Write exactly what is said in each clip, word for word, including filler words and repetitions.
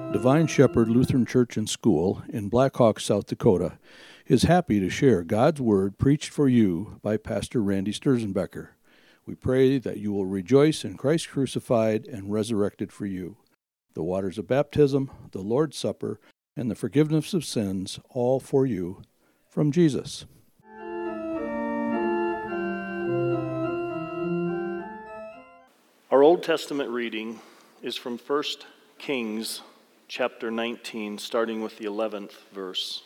Divine Shepherd Lutheran Church and School in Black Hawk, South Dakota, is happy to share God's Word preached for you by Pastor Randy Sturzenbecker. We pray that you will rejoice in Christ crucified and resurrected for you. The waters of baptism, the Lord's Supper, and the forgiveness of sins, all for you, from Jesus. Our Old Testament reading is from First Kings chapter nineteen, starting with the eleventh verse.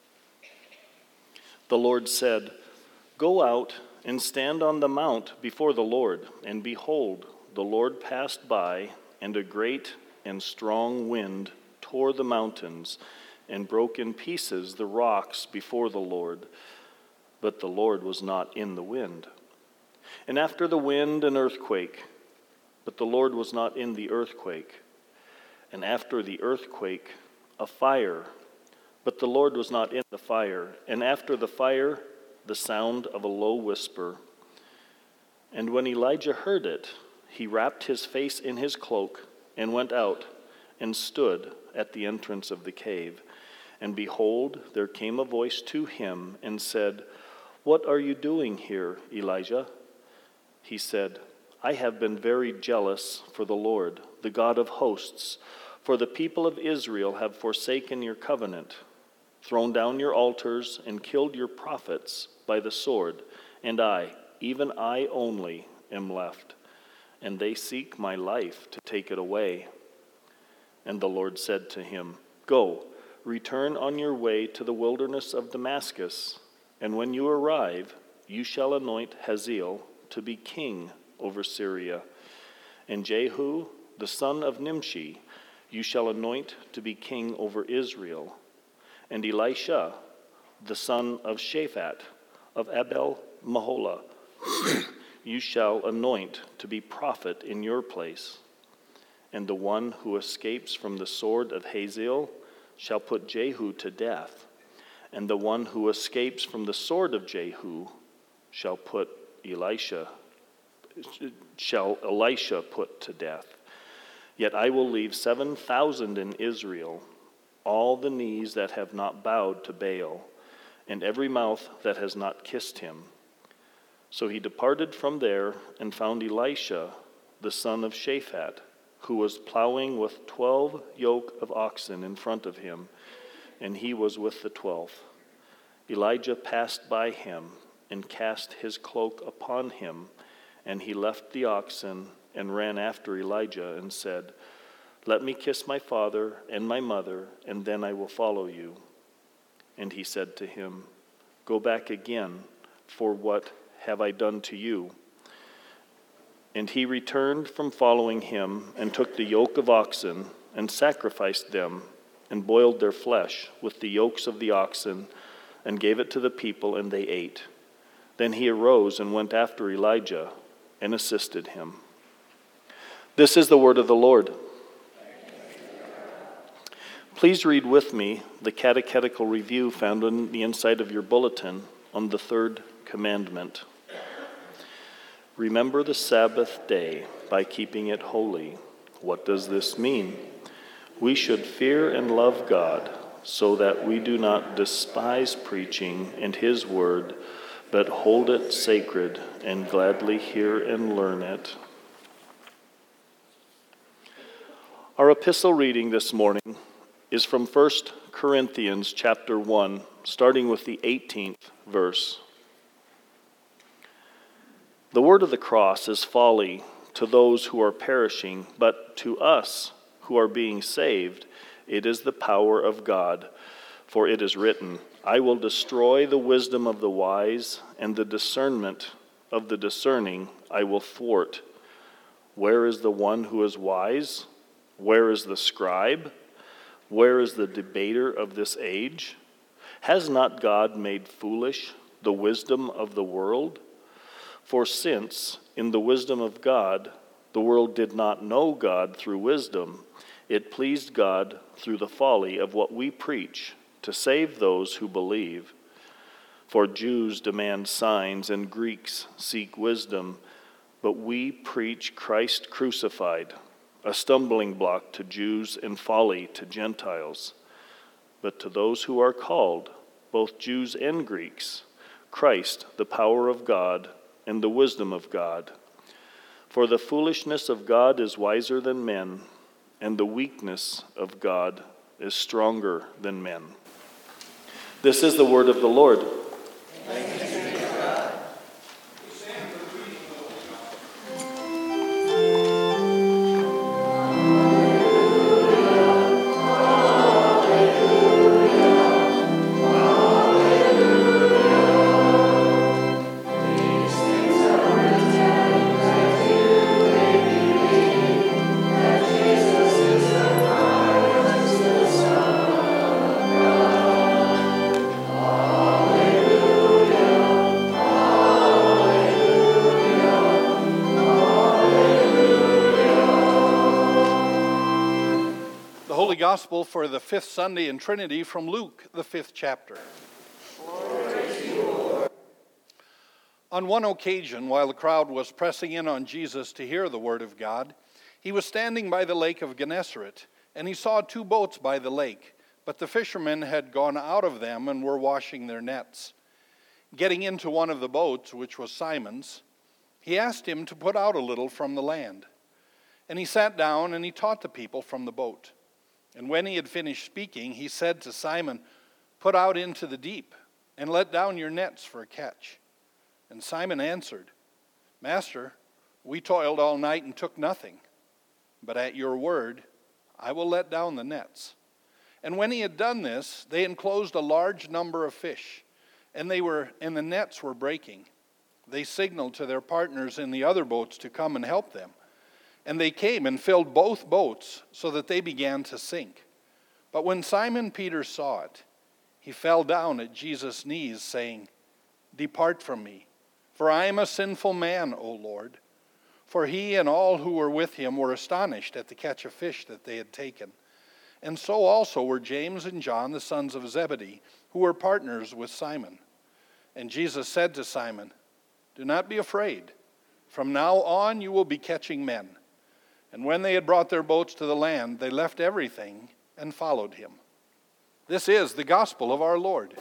The Lord said, "Go out and stand on the mount before the Lord, and behold, the Lord passed by, and a great and strong wind tore the mountains and broke in pieces the rocks before the Lord. But the Lord was not in the wind. And after the wind, an earthquake, but the Lord was not in the earthquake. And after the earthquake, a fire, but the Lord was not in the fire. And after the fire, the sound of a low whisper. And when Elijah heard it, he wrapped his face in his cloak and went out and stood at the entrance of the cave. And behold, there came a voice to him and said, 'What are you doing here, Elijah?' He said, 'I have been very jealous for the Lord, the God of hosts, for the people of Israel have forsaken your covenant, thrown down your altars, and killed your prophets by the sword, and I, even I only, am left, and they seek my life to take it away.' And the Lord said to him, 'Go, return on your way to the wilderness of Damascus, and when you arrive, you shall anoint Hazael to be king over Syria, and Jehu, the son of Nimshi, you shall anoint to be king over Israel, and Elisha, the son of Shaphat, of Abel-Meholah, you shall anoint to be prophet in your place. And the one who escapes from the sword of Hazael shall put Jehu to death, and the one who escapes from the sword of Jehu shall put Elisha, shall Elisha put to death. Yet I will leave seven thousand in Israel, all the knees that have not bowed to Baal, and every mouth that has not kissed him.' So he departed from there and found Elisha, the son of Shaphat, who was plowing with twelve yoke of oxen in front of him, and he was with the twelfth. Elijah passed by him and cast his cloak upon him, and he left the oxen and ran after Elijah and said, 'Let me kiss my father and my mother, and then I will follow you.' And he said to him, 'Go back again, for what have I done to you?' And he returned from following him and took the yoke of oxen and sacrificed them and boiled their flesh with the yokes of the oxen and gave it to the people, and they ate. Then he arose and went after Elijah and assisted him." This is the word of the Lord. Please read with me the catechetical review found on the inside of your bulletin on the third commandment. "Remember the Sabbath day by keeping it holy." What does this mean? We should fear and love God so that we do not despise preaching and His word, but hold it sacred and gladly hear and learn it. Our epistle reading this morning is from First Corinthians chapter one, starting with the eighteenth verse. "The word of the cross is folly to those who are perishing, but to us who are being saved, it is the power of God. For it is written, 'I will destroy the wisdom of the wise, and the discernment of the discerning I will thwart.' Where is the one who is wise? Where is the scribe? Where is the debater of this age? Has not God made foolish the wisdom of the world? For since, in the wisdom of God, the world did not know God through wisdom, it pleased God through the folly of what we preach to save those who believe. For Jews demand signs and Greeks seek wisdom, but we preach Christ crucified, a stumbling block to Jews and folly to Gentiles. But to those who are called, both Jews and Greeks, Christ, the power of God and the wisdom of God. For the foolishness of God is wiser than men, and the weakness of God is stronger than men. This is the word of the Lord. Thanks be to God. Gospel for the fifth Sunday in Trinity from Luke, the fifth chapter. On one occasion, while the crowd was pressing in on Jesus to hear the word of God, he was standing by the lake of Gennesaret, and he saw two boats by the lake, but the fishermen had gone out of them and were washing their nets. Getting into one of the boats, which was Simon's, he asked him to put out a little from the land. And he sat down and he taught the people from the boat. And when he had finished speaking, he said to Simon, "Put out into the deep, and let down your nets for a catch." And Simon answered, "Master, we toiled all night and took nothing, but at your word I will let down the nets." And when he had done this, they enclosed a large number of fish, and they were and the nets were breaking. They signaled to their partners in the other boats to come and help them. And they came and filled both boats so that they began to sink. But when Simon Peter saw it, he fell down at Jesus' knees, saying, "Depart from me, for I am a sinful man, O Lord." For he and all who were with him were astonished at the catch of fish that they had taken. And so also were James and John, the sons of Zebedee, who were partners with Simon. And Jesus said to Simon, "Do not be afraid. From now on you will be catching men." And when they had brought their boats to the land, they left everything and followed him. This is the gospel of our Lord.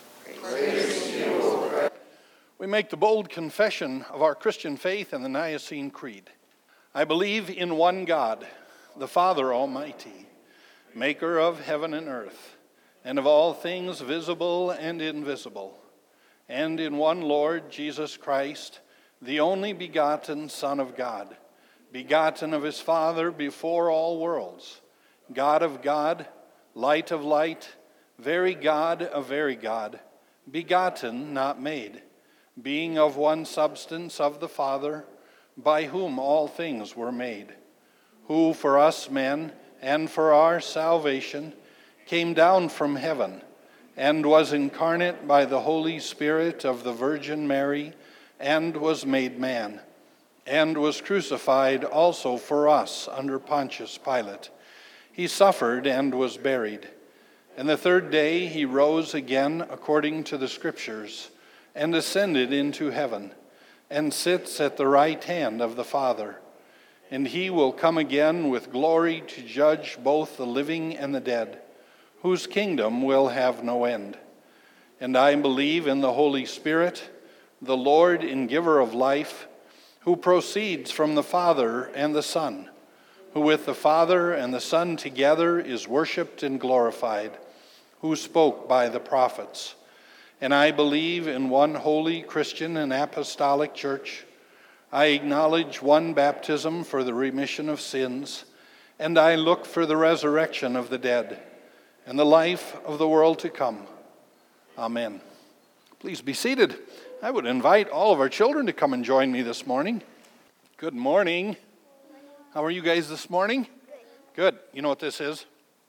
Praise to you, Lord. We make the bold confession of our Christian faith in the Nicene Creed. I believe in one God, the Father Almighty, maker of heaven and earth, and of all things visible and invisible, and in one Lord Jesus Christ, the only begotten Son of God, begotten of his Father before all worlds, God of God, light of light, very God of very God, begotten, not made, being of one substance of the Father, by whom all things were made, who for us men and for our salvation came down from heaven, and was incarnate by the Holy Spirit of the Virgin Mary, and was made man, and was crucified also for us under Pontius Pilate. He suffered and was buried. And the third day he rose again according to the Scriptures, and ascended into heaven, and sits at the right hand of the Father. And he will come again with glory to judge both the living and the dead, whose kingdom will have no end. And I believe in the Holy Spirit, the Lord and giver of life, who proceeds from the Father and the Son, who with the Father and the Son together is worshipped and glorified, who spoke by the prophets. And I believe in one holy Christian and apostolic church. I acknowledge one baptism for the remission of sins, and I look for the resurrection of the dead and the life of the world to come. Amen. Please be seated. I would invite all of our children to come and join me this morning. Good morning. How are you guys this morning? Good. Good. You know what this is?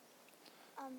Um,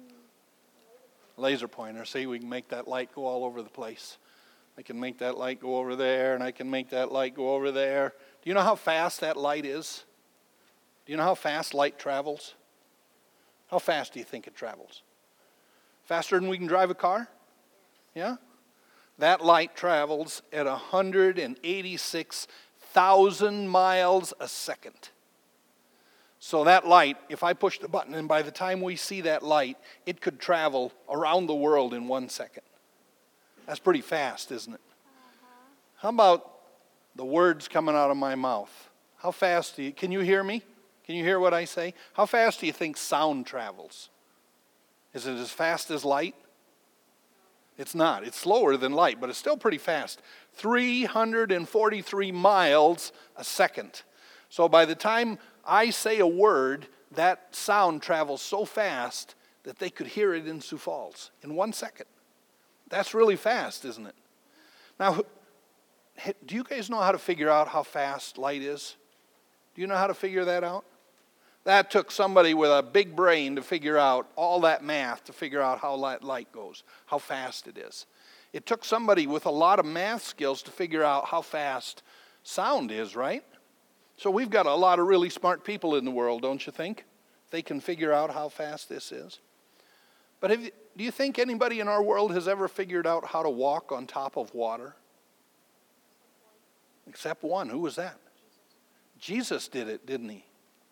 Laser pointer. See, we can make that light go all over the place. I can make that light go over there, and I can make that light go over there. Do you know how fast that light is? Do you know how fast light travels? How fast do you think it travels? Faster than we can drive a car? Yeah? That light travels at one hundred eighty-six thousand miles a second. So that light, if I push the button, and by the time we see that light, it could travel around the world in one second. That's pretty fast, isn't it? How about the words coming out of my mouth? How fast do you, can you hear me? Can you hear what I say? How fast do you think sound travels? Is it as fast as light? It's not. It's slower than light, but it's still pretty fast. three hundred forty-three miles a second. So by the time I say a word, that sound travels so fast that they could hear it in Sioux Falls in one second. That's really fast, isn't it? Now, do you guys know how to figure out how fast light is? Do you know how to figure that out? That took somebody with a big brain to figure out all that math to figure out how light goes, how fast it is. It took somebody with a lot of math skills to figure out how fast sound is, right? So we've got a lot of really smart people in the world, don't you think? They can figure out how fast this is. But have you, do you think anybody in our world has ever figured out how to walk on top of water? Except one. Who was that? Jesus did it, didn't he?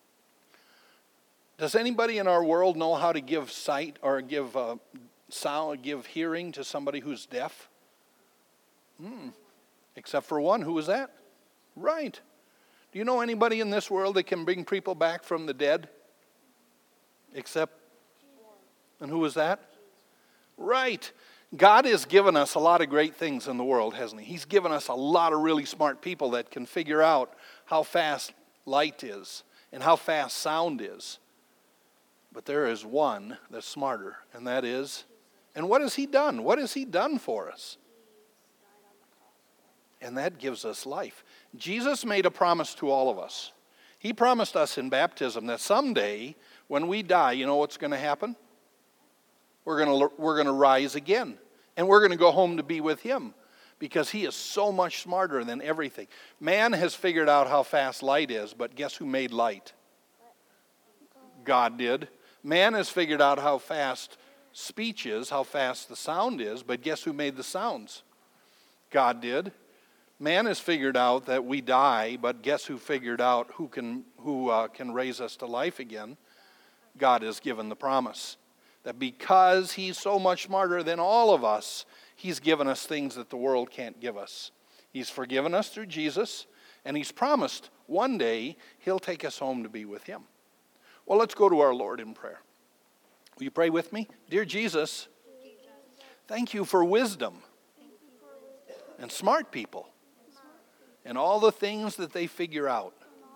Does anybody in our world know how to give sight or give uh, sound, give hearing to somebody who's deaf? Hmm. Except for one. Who was that? Right. Do you know anybody in this world that can bring people back from the dead? Except, and who was that? Right. God has given us a lot of great things in the world, hasn't he? He's given us a lot of really smart people that can figure out how fast light is and how fast sound is. But there is one that's smarter, and that is, and what has he done? What has he done for us? And that gives us life. Jesus made a promise to all of us. He promised us in baptism that someday when we die, you know what's going to happen? We're going to we're going to rise again. And we're going to go home to be with him because he is so much smarter than everything. Man has figured out how fast light is, but guess who made light? God did. Man has figured out how fast speech is, how fast the sound is, but guess who made the sounds? God did. Man has figured out that we die, but guess who figured out who can who uh, can raise us to life again? God has given the promise that because he's so much smarter than all of us, he's given us things that the world can't give us. He's forgiven us through Jesus, and he's promised one day he'll take us home to be with him. Well, let's go to our Lord in prayer. Will you pray with me? Dear Jesus, thank you for wisdom and smart people and all the things that they figure out.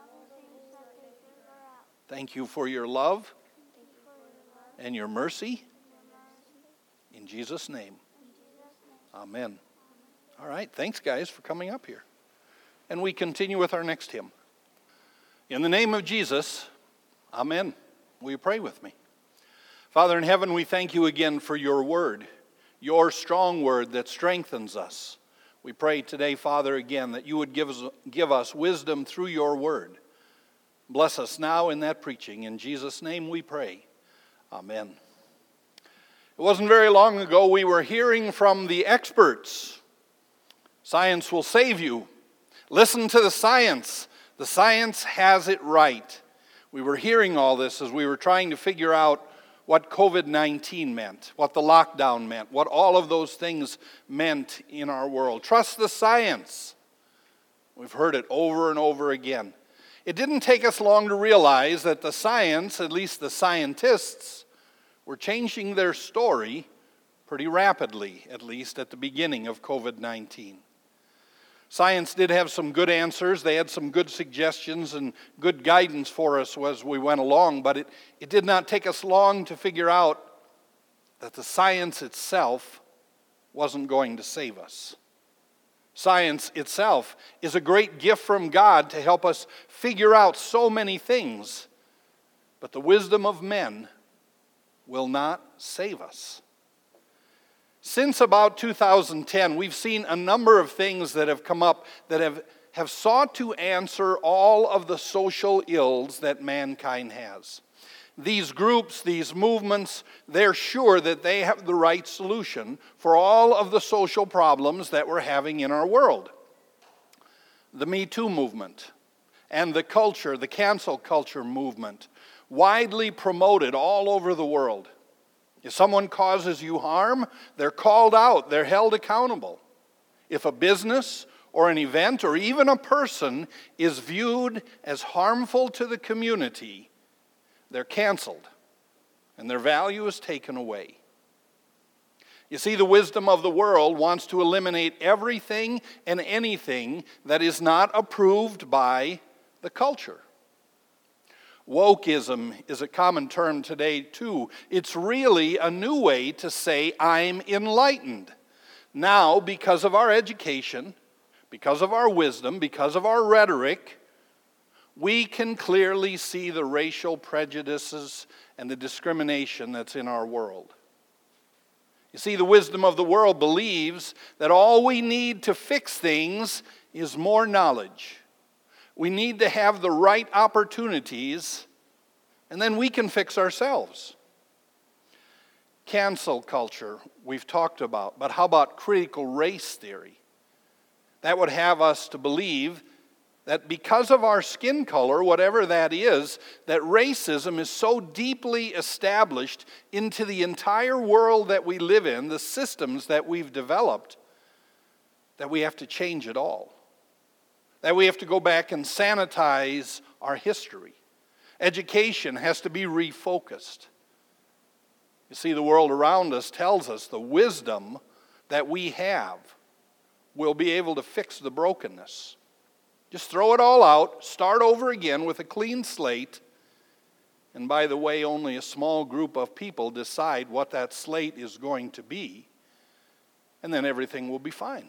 Thank you for your love and your mercy. In Jesus' name, amen. All right, thanks guys for coming up here. And we continue with our next hymn. In the name of Jesus, amen. Will you pray with me? Father in heaven, we thank you again for your word, your strong word that strengthens us. We pray today, Father, again, that you would give us, give us wisdom through your word. Bless us now in that preaching. In Jesus' name we pray. Amen. It wasn't very long ago we were hearing from the experts. Science will save you. Listen to the science. The science has it right. We were hearing all this as we were trying to figure out what covid nineteen meant, what the lockdown meant, what all of those things meant in our world. Trust the science. We've heard it over and over again. It didn't take us long to realize that the science, at least the scientists, were changing their story pretty rapidly, at least at the beginning of covid nineteen. Science did have some good answers. They had some good suggestions and good guidance for us as we went along, but it, it did not take us long to figure out that the science itself wasn't going to save us. Science itself is a great gift from God to help us figure out so many things, but the wisdom of men will not save us. Since about two thousand ten, we've seen a number of things that have come up that have, have sought to answer all of the social ills that mankind has. These groups, these movements, they're sure that they have the right solution for all of the social problems that we're having in our world. The Me Too movement and the culture, the cancel culture movement, widely promoted all over the world. If someone causes you harm, they're called out, they're held accountable. If a business or an event or even a person is viewed as harmful to the community, they're canceled and their value is taken away. You see, the wisdom of the world wants to eliminate everything and anything that is not approved by the culture. Wokeism is a common term today, too. It's really a new way to say, I'm enlightened. Now, because of our education, because of our wisdom, because of our rhetoric, we can clearly see the racial prejudices and the discrimination that's in our world. You see, the wisdom of the world believes that all we need to fix things is more knowledge. We need to have the right opportunities, and then we can fix ourselves. Cancel culture, we've talked about, but how about critical race theory? That would have us to believe that because of our skin color, whatever that is, that racism is so deeply established into the entire world that we live in, the systems that we've developed, that we have to change it all. That we have to go back and sanitize our history. Education has to be refocused. You see, the world around us tells us the wisdom that we have will be able to fix the brokenness. Just throw it all out, start over again with a clean slate, and by the way, only a small group of people decide what that slate is going to be, and then everything will be fine.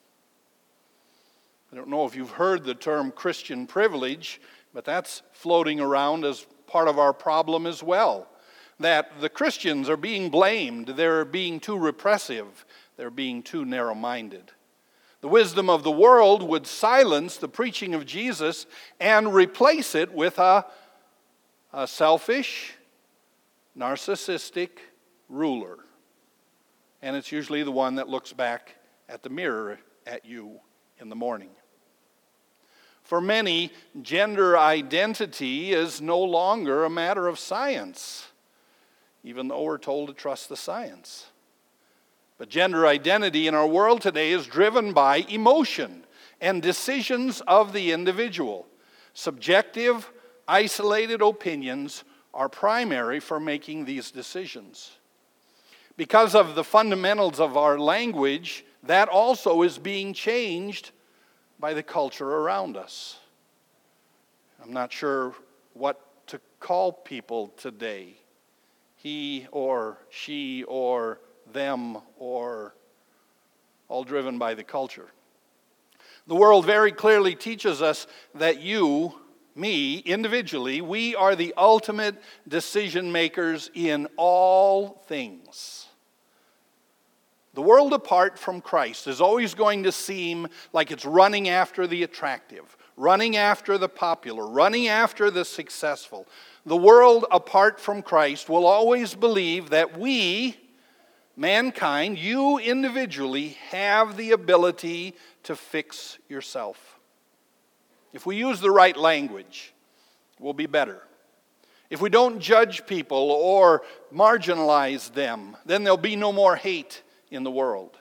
I don't know if you've heard the term Christian privilege, but that's floating around as part of our problem as well. That the Christians are being blamed, they're being too repressive, they're being too narrow-minded. The wisdom of the world would silence the preaching of Jesus and replace it with a, a selfish, narcissistic ruler. And it's usually the one that looks back at the mirror at you in the morning. For many, gender identity is no longer a matter of science, even though we're told to trust the science. But gender identity in our world today is driven by emotion and decisions of the individual. Subjective, isolated opinions are primary for making these decisions. Because of the fundamentals of our language, that also is being changed by the culture around us. I'm not sure what to call people today. He or she or them, or all driven by the culture. The world very clearly teaches us that you, me, individually, we are the ultimate decision makers in all things. The world apart from Christ is always going to seem like it's running after the attractive, running after the popular, running after the successful. The world apart from Christ will always believe that we, mankind, you individually have the ability to fix yourself. If we use the right language, we'll be better. If we don't judge people or marginalize them, then there'll be no more hate in the world.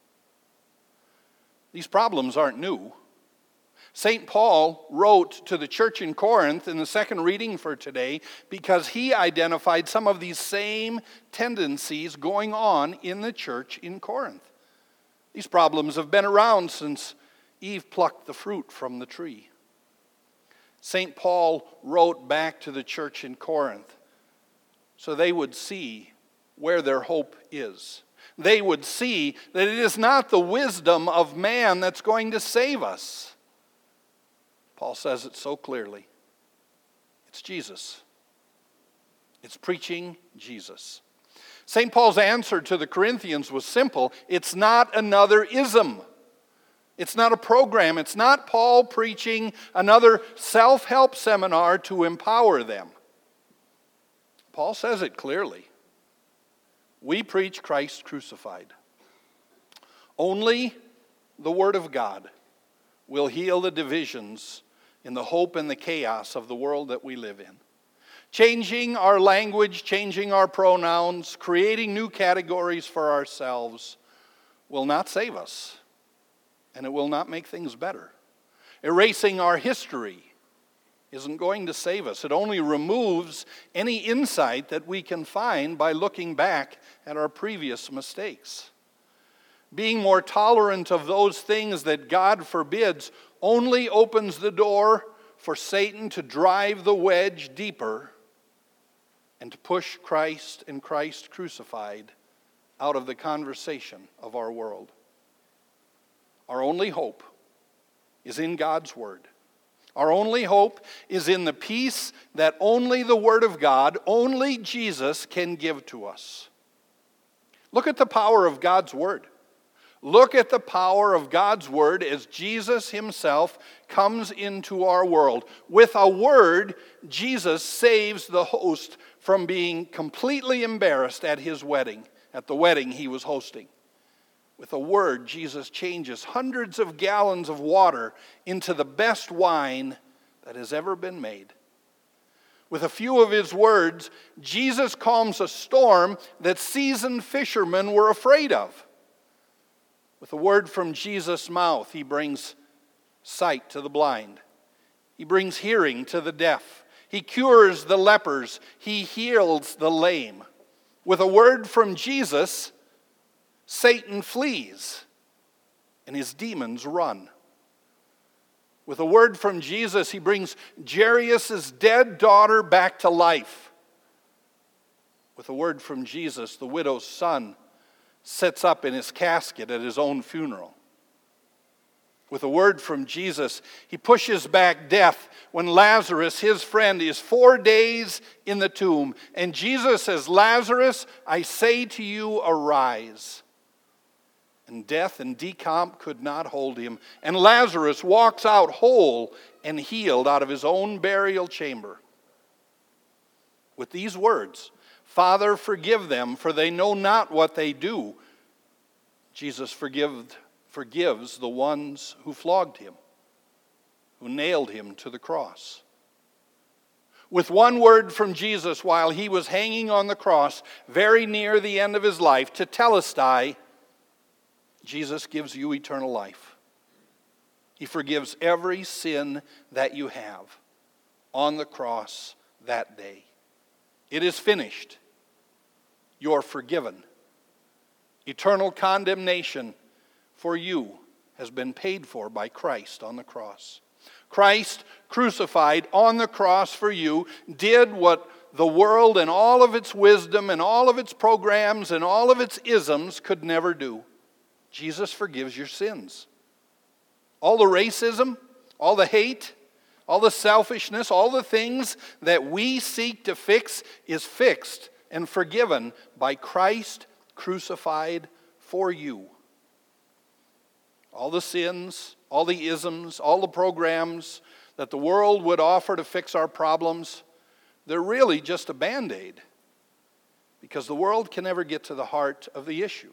These problems aren't new. Saint Paul wrote to the church in Corinth in the second reading for today because he identified some of these same tendencies going on in the church in Corinth. These problems have been around since Eve plucked the fruit from the tree. Saint Paul wrote back to the church in Corinth so they would see where their hope is. They would see that it is not the wisdom of man that's going to save us. Paul says it so clearly. It's Jesus. It's preaching Jesus. Saint Paul's answer to the Corinthians was simple. It's not another ism. It's not a program. It's not Paul preaching another self-help seminar to empower them. Paul says it clearly. We preach Christ crucified. Only the Word of God will heal the divisions in the hope and the chaos of the world that we live in. Changing our language, changing our pronouns, creating new categories for ourselves will not save us, and it will not make things better. Erasing our history isn't going to save us. It only removes any insight that we can find by looking back at our previous mistakes. Being more tolerant of those things that God forbids only opens the door for Satan to drive the wedge deeper and to push Christ and Christ crucified out of the conversation of our world. Our only hope is in God's Word. Our only hope is in the peace that only the Word of God, only Jesus can give to us. Look at the power of God's Word. Look at the power of God's Word as Jesus himself comes into our world. With a word, Jesus saves the host from being completely embarrassed at his wedding, at the wedding he was hosting. With a word, Jesus changes hundreds of gallons of water into the best wine that has ever been made. With a few of his words, Jesus calms a storm that seasoned fishermen were afraid of. With a word from Jesus' mouth, he brings sight to the blind. He brings hearing to the deaf. He cures the lepers. He heals the lame. With a word from Jesus, Satan flees and his demons run. With a word from Jesus, he brings Jairus' dead daughter back to life. With a word from Jesus, the widow's son sits up in his casket at his own funeral. With a word from Jesus, he pushes back death when Lazarus, his friend, is four days in the tomb. And Jesus says, "Lazarus, I say to you, arise." And death and decomp could not hold him. And Lazarus walks out whole and healed out of his own burial chamber. With these words, "Father, forgive them, for they know not what they do," Jesus forgive, forgives the ones who flogged him, who nailed him to the cross. With one word from Jesus while he was hanging on the cross, very near the end of his life, tetelestai, Jesus gives you eternal life. He forgives every sin that you have on the cross that day. It is finished. You're forgiven. Eternal condemnation for you has been paid for by Christ on the cross. Christ, crucified on the cross for you, did what the world and all of its wisdom and all of its programs and all of its isms could never do. Jesus forgives your sins. All the racism, all the hate, all the selfishness, all the things that we seek to fix is fixed and forgiven by Christ crucified for you. All the sins, all the isms, all the programs that the world would offer to fix our problems, they're really just a Band-Aid, because the world can never get to the heart of the issue.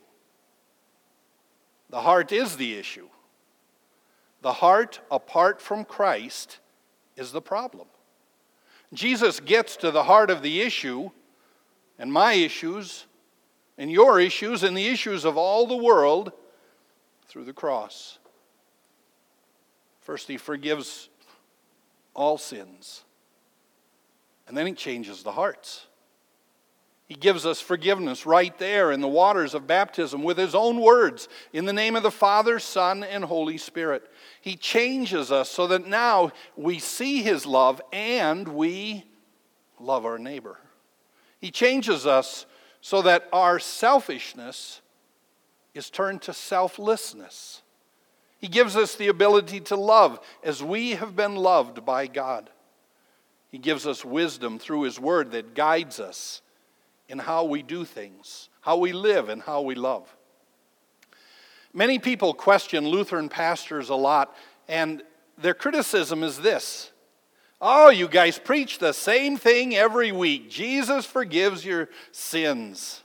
The heart is the issue. The heart, apart from Christ, is the problem. Jesus gets to the heart of the issue, and my issues, and your issues, and the issues of all the world through the cross. First, he forgives all sins. And then he changes the hearts. He gives us forgiveness right there in the waters of baptism with his own words, in the name of the Father, Son, and Holy Spirit. He changes us so that now we see his love and we love our neighbor. He changes us so that our selfishness is turned to selflessness. He gives us the ability to love as we have been loved by God. He gives us wisdom through his word that guides us in how we do things, how we live, and how we love. Many people question Lutheran pastors a lot, and their criticism is this: "Oh, you guys preach the same thing every week. Jesus forgives your sins."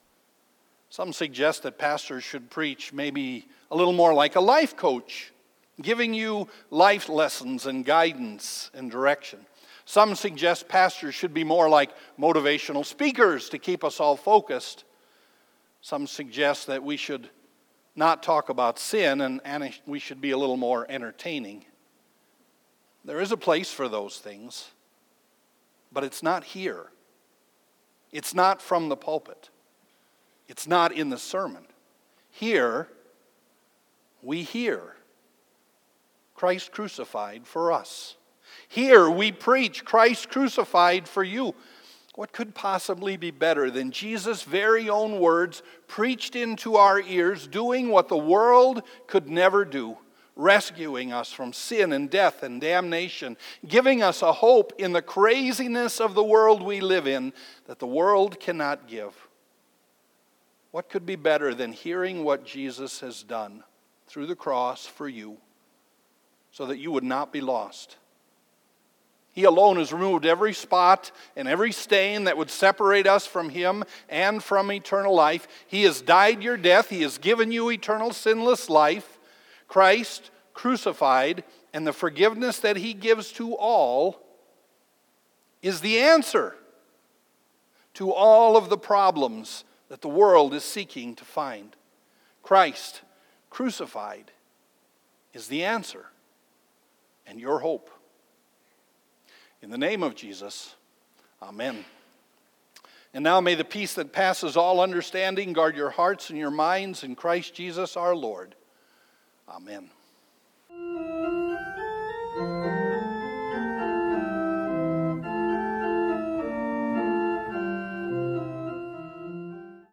Some suggest that pastors should preach maybe a little more like a life coach. giving you life lessons and guidance and direction. Some suggest pastors should be more like motivational speakers to keep us all focused. Some suggest that we should not talk about sin and, and we should be a little more entertaining. There is a place for those things, but it's not here. It's not from the pulpit. It's not in the sermon. Here, we hear Christ crucified for us. Here we preach Christ crucified for you. What could possibly be better than Jesus' very own words preached into our ears, doing what the world could never do, rescuing us from sin and death and damnation, giving us a hope in the craziness of the world we live in that the world cannot give? What could be better than hearing what Jesus has done through the cross for you so that you would not be lost? He alone has removed every spot and every stain that would separate us from Him and from eternal life. He has died your death. He has given you eternal sinless life. Christ crucified and the forgiveness that He gives to all is the answer to all of the problems that the world is seeking to find. Christ crucified is the answer and your hope. In the name of Jesus, amen. And now may the peace that passes all understanding guard your hearts and your minds in Christ Jesus our Lord. Amen.